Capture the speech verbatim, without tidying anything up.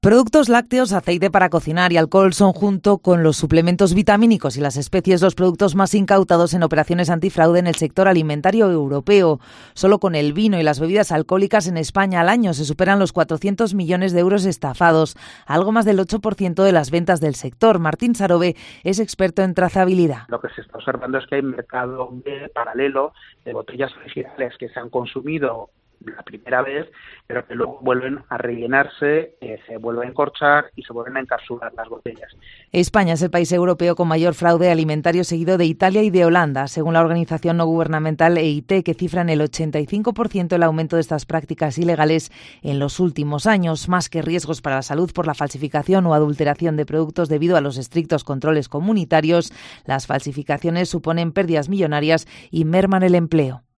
Productos lácteos, aceite para cocinar y alcohol son, junto con los suplementos vitamínicos y las especies, los productos más incautados en operaciones antifraude en el sector alimentario europeo. Solo con el vino y las bebidas alcohólicas en España al año se superan los cuatrocientos millones de euros estafados, algo más del ocho por ciento de las ventas del sector. Martín Sarobe es experto en trazabilidad. Lo que se está observando es que hay mercado de paralelo de botellas originales que se han consumido la primera vez, pero que luego vuelven a rellenarse, eh, se vuelven a encorchar y se vuelven a encapsular las botellas. España es el país europeo con mayor fraude alimentario, seguido de Italia y de Holanda, según la organización no gubernamental E I T, que cifra en el ochenta y cinco por ciento el aumento de estas prácticas ilegales en los últimos años, más que riesgos para la salud por la falsificación o adulteración de productos debido a los estrictos controles comunitarios. Las falsificaciones suponen pérdidas millonarias y merman el empleo.